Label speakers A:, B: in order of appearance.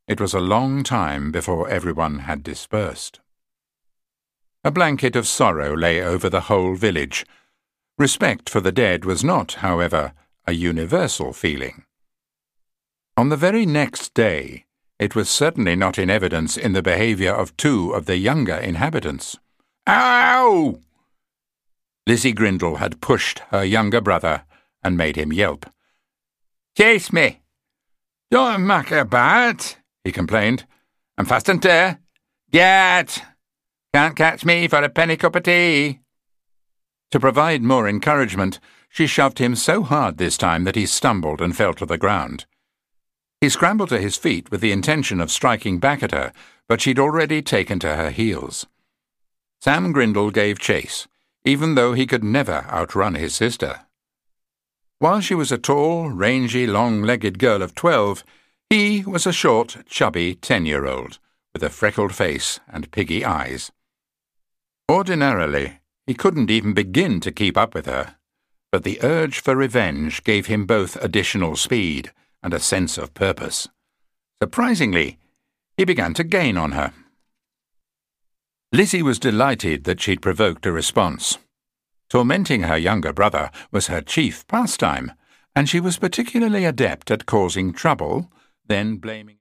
A: It was a long time before everyone had dispersed. A blanket of sorrow lay over the whole village. Respect for the dead was not, however, a universal feeling. On the very next day, it was certainly not in evidence in the behaviour of two of the younger inhabitants. "Ow!" Lizzie Grindle had pushed her younger brother and made him yelp. "Chase me! Don't muck about," he complained. "I'm fast and tear. Get! Can't catch me for a penny cup of tea." To provide more encouragement, she shoved him so hard this time that he stumbled and fell to the ground. He scrambled to his feet with the intention of striking back at her, but she'd already taken to her heels. Sam Grindle gave chase, even though he could never outrun his sister. While she was a tall, rangy, long-legged girl of 12, he was a short, chubby 10-year-old, with a freckled face and piggy eyes. Ordinarily, he couldn't even begin to keep up with her, but the urge for revenge gave him both additional speed and a sense of purpose. Surprisingly, he began to gain on her. Lizzie was delighted that she'd provoked a response. Tormenting her younger brother was her chief pastime, and she was particularly adept at causing trouble, then blaming